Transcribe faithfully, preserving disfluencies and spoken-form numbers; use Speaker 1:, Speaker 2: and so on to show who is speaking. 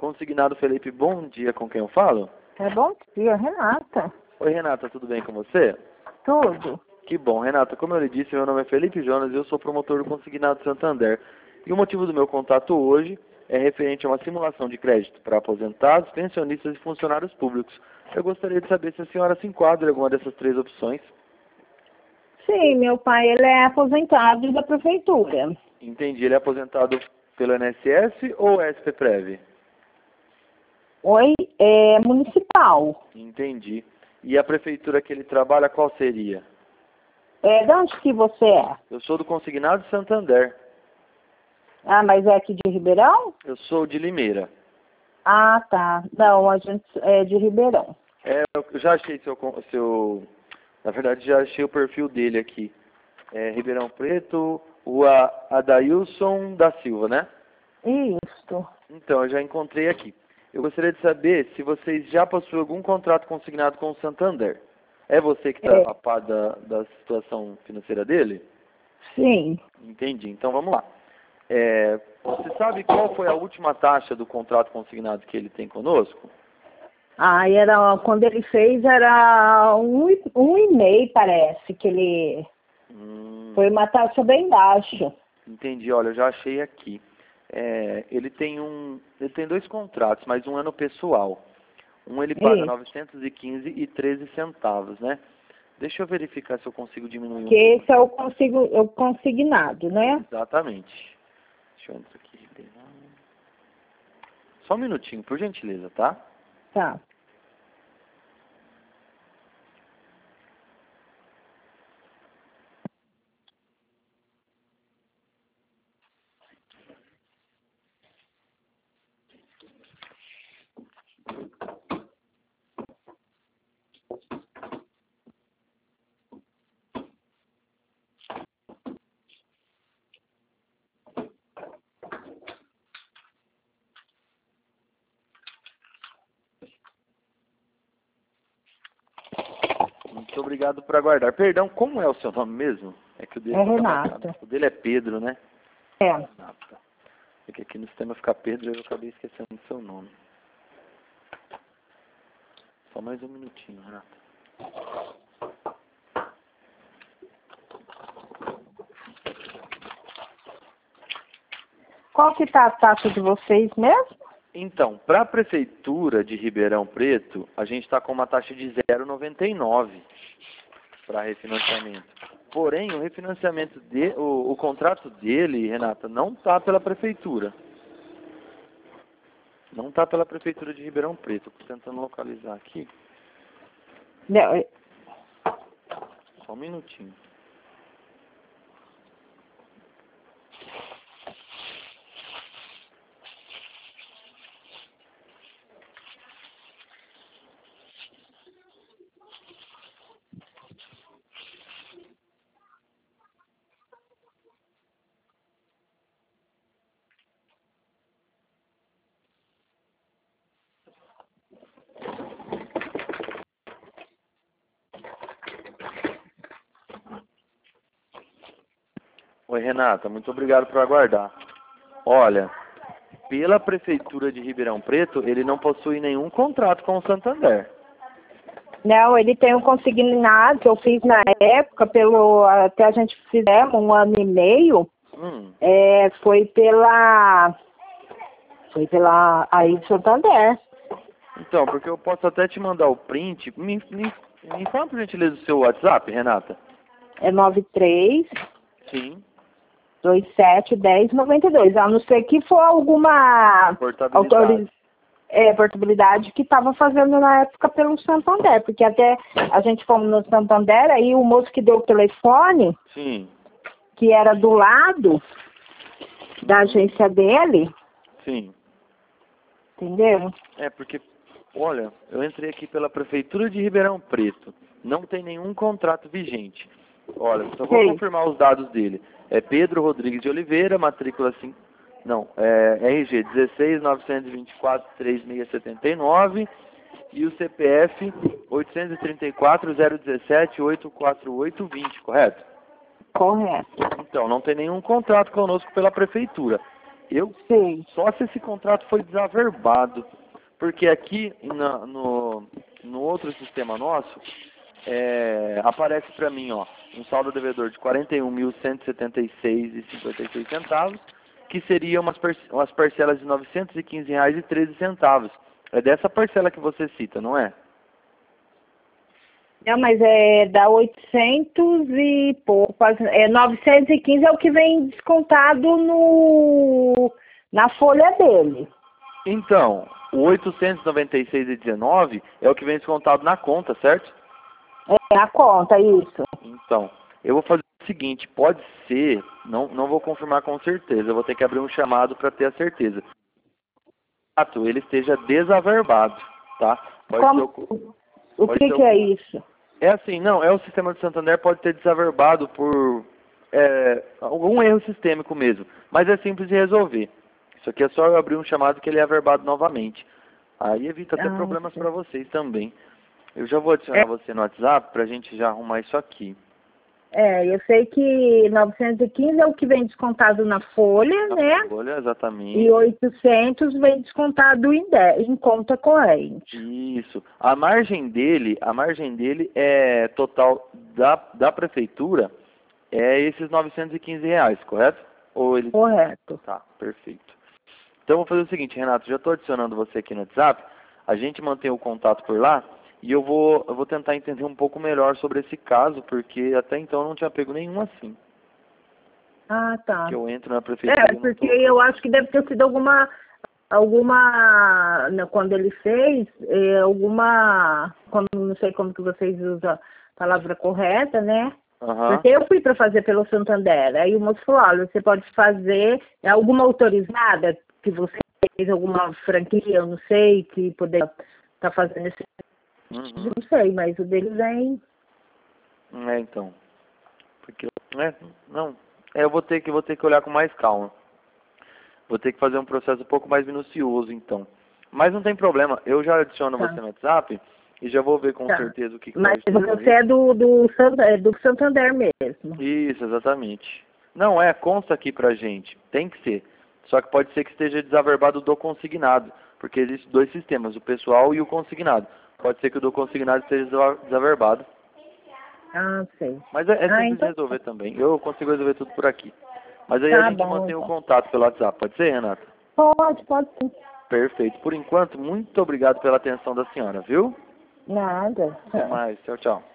Speaker 1: Consignado Felipe, bom dia, com quem eu falo?
Speaker 2: É bom dia, Renata.
Speaker 1: Oi, Renata, tudo bem com você?
Speaker 2: Tudo.
Speaker 1: Que bom, Renata, como eu lhe disse, meu nome é Felipe Jonas e eu sou promotor do Consignado Santander. E o motivo do meu contato hoje é referente a uma simulação de crédito para aposentados, pensionistas e funcionários públicos. Eu gostaria de saber se a senhora se enquadra em alguma dessas três opções.
Speaker 2: Sim, meu pai, ele é aposentado da prefeitura.
Speaker 1: Entendi, ele é aposentado pelo I N S S ou S P Prev?
Speaker 2: Oi, é municipal.
Speaker 1: Entendi. E a prefeitura que ele trabalha, qual seria?
Speaker 2: É, de onde que você é?
Speaker 1: Eu sou do Consignado Santander.
Speaker 2: Ah, mas é aqui de Ribeirão?
Speaker 1: Eu sou de Limeira.
Speaker 2: Ah, tá. Não, a gente é de Ribeirão.
Speaker 1: É, eu já achei seu, seu... Na verdade, já achei o perfil dele aqui. É Ribeirão Preto, Rua Adailson da Silva, né?
Speaker 2: Isso.
Speaker 1: Então, eu já encontrei aqui. Eu gostaria de saber se vocês já possuem algum contrato consignado com o Santander. É você que está
Speaker 2: É.
Speaker 1: a par da, da situação financeira dele?
Speaker 2: Sim.
Speaker 1: Entendi. Então, vamos lá. É, você sabe qual foi a última taxa do contrato consignado que ele tem conosco?
Speaker 2: Ah, era, quando ele fez era um, e- um e meio, parece, que ele...
Speaker 1: Hum,
Speaker 2: Foi uma taxa bem baixa.
Speaker 1: entendi. Olha, eu já achei aqui. É, ele tem um, ele tem dois contratos, mas um é no pessoal. Um ele paga
Speaker 2: Isso.
Speaker 1: novecentos e quinze e treze centavos, né? Deixa eu verificar se eu consigo diminuir um
Speaker 2: Que
Speaker 1: pouco.
Speaker 2: esse é o, consigo, o consignado, né?
Speaker 1: Exatamente. Deixa eu entrar aqui. Ribeirão. Só um minutinho, por gentileza, tá?
Speaker 2: Tá.
Speaker 1: Muito obrigado por aguardar. Perdão, como é o seu nome mesmo? É que o dele
Speaker 2: É
Speaker 1: fica
Speaker 2: Renata.
Speaker 1: marcado. O dele é Pedro, né?
Speaker 2: É.
Speaker 1: Renata. É que aqui no sistema fica Pedro e eu acabei esquecendo o seu nome. Só mais um minutinho, Renata.
Speaker 2: Qual que tá a taxa de vocês mesmo?
Speaker 1: Então, para a Prefeitura de Ribeirão Preto, a gente está com uma taxa de zero vírgula noventa e nove para refinanciamento. Porém, o refinanciamento, de, o, o contrato dele, Renata, não está pela Prefeitura. Não está pela Prefeitura de Ribeirão Preto. Estou tentando localizar aqui.
Speaker 2: Não, é-
Speaker 1: Só um minutinho. Oi, Renata, muito obrigado por aguardar. Olha, pela Prefeitura de Ribeirão Preto, ele não possui nenhum contrato com o Santander.
Speaker 2: não, ele tem um consignado que eu fiz na época, pelo, até a gente fizemos um ano e meio,
Speaker 1: Hum,
Speaker 2: é, foi pela, foi pela, aí de Santander.
Speaker 1: então, porque eu posso até te mandar o print. Me, me, me fala, por gentileza, o seu WhatsApp, Renata.
Speaker 2: É nove três
Speaker 1: Sim.
Speaker 2: dois sete um zero nove dois, a não ser que for alguma
Speaker 1: Portabilidade.
Speaker 2: autorização. É, portabilidade que estava fazendo na época pelo Santander, porque até a gente fomos no Santander, aí o moço que deu o telefone,
Speaker 1: Sim,
Speaker 2: que era do lado da agência dele,
Speaker 1: sim.
Speaker 2: entendeu?
Speaker 1: É, porque, olha, eu entrei aqui pela Prefeitura de Ribeirão Preto. Não tem nenhum contrato vigente. Olha, só vou
Speaker 2: Sei.
Speaker 1: confirmar os dados dele. É Pedro Rodrigues de Oliveira, matrícula cinco. Não, é R G dezesseis novecentos e vinte e quatro três seis sete nove e o C P F oitocentos e trinta e quatro zero dezessete oito quatro oito vinte, correto?
Speaker 2: Correto.
Speaker 1: Então, não tem nenhum contrato conosco pela Prefeitura. Eu,
Speaker 2: Sim.
Speaker 1: só se esse contrato foi desaverbado, porque aqui na, no, no outro sistema nosso, é, aparece para mim, ó, um saldo devedor de quarenta e um mil cento e setenta e seis reais e cinquenta e seis centavos, que seria umas, umas parcelas de novecentos e quinze reais e treze centavos. É dessa parcela que você cita, não é?
Speaker 2: Não, mas é dá oitocentos e pouco, quase, é novecentos e quinze é o que vem descontado no na folha dele.
Speaker 1: Então, o oitocentos e noventa e seis reais e dezenove centavos é o que vem descontado na conta, certo?
Speaker 2: É a conta, isso.
Speaker 1: Então, eu vou fazer o seguinte, pode ser, não, não vou confirmar com certeza, eu vou ter que abrir um chamado para ter a certeza. Ele esteja desaverbado, tá? Pode
Speaker 2: Como,
Speaker 1: ser o,
Speaker 2: o
Speaker 1: pode
Speaker 2: que,
Speaker 1: ser
Speaker 2: que
Speaker 1: o,
Speaker 2: é isso?
Speaker 1: É assim, não, é o sistema de Santander pode ter desaverbado por é, algum erro sistêmico mesmo, mas é simples de resolver. Isso aqui é só eu abrir um chamado que ele é averbado novamente. Aí evita até
Speaker 2: Ah,
Speaker 1: problemas
Speaker 2: sim.
Speaker 1: para vocês também. Eu já vou adicionar
Speaker 2: É,
Speaker 1: você no WhatsApp para a gente já arrumar isso aqui.
Speaker 2: é, eu sei que novecentos e quinze é o que vem descontado na folha,
Speaker 1: Na
Speaker 2: né?
Speaker 1: folha, exatamente.
Speaker 2: E oitocentos vem descontado em, de, em conta corrente.
Speaker 1: Isso. A margem dele, a margem dele é total da, da prefeitura, é esses novecentos e quinze reais, correto? Ou ele...
Speaker 2: Correto.
Speaker 1: Tá, perfeito. Então vou fazer o seguinte, Renato, já estou adicionando você aqui no WhatsApp, a gente mantém o contato por lá e eu vou, eu vou tentar entender um pouco melhor sobre esse caso, porque até então eu não tinha pego nenhum assim.
Speaker 2: Ah, tá.
Speaker 1: Que eu entro na prefeitura
Speaker 2: É,
Speaker 1: e não
Speaker 2: porque
Speaker 1: tô...
Speaker 2: eu acho que deve ter sido alguma, alguma, né, quando ele fez, é, alguma, quando, não sei como que vocês usam a palavra correta, né?
Speaker 1: Aham.
Speaker 2: Porque eu fui para fazer pelo Santander, aí o moço falou, olha, você pode fazer alguma autorizada, que você fez alguma franquia, eu não sei, que poder estar tá fazendo esse,
Speaker 1: Uhum.
Speaker 2: não sei, mas o deles vem...
Speaker 1: É, então. Porque, é, não, é, eu vou ter que, vou ter que olhar com mais calma. Vou ter que fazer um processo um pouco mais minucioso, então. Mas não tem problema, eu já adiciono
Speaker 2: Tá.
Speaker 1: você no WhatsApp e já vou ver com
Speaker 2: Tá.
Speaker 1: certeza o que, que
Speaker 2: Mas
Speaker 1: pode ser
Speaker 2: você
Speaker 1: resolvido.
Speaker 2: é do, do, Santa- do Santander mesmo.
Speaker 1: Isso, exatamente. Não, é, consta aqui pra gente, tem que ser. Só que pode ser que esteja desaverbado do consignado, porque existem dois sistemas, o pessoal e o consignado. Pode ser que o do consignado esteja desa- desaverbado.
Speaker 2: Ah, sei.
Speaker 1: Mas é, é
Speaker 2: Ah,
Speaker 1: simples de
Speaker 2: então
Speaker 1: resolver também. Eu consigo resolver tudo por aqui. Mas aí a
Speaker 2: tá
Speaker 1: gente
Speaker 2: bom.
Speaker 1: mantém o
Speaker 2: Então.
Speaker 1: contato pelo WhatsApp. Pode ser, Renata?
Speaker 2: Pode, pode sim.
Speaker 1: Perfeito. Por enquanto, muito obrigado pela atenção da senhora, viu?
Speaker 2: Nada.
Speaker 1: Até mais. Tchau, tchau.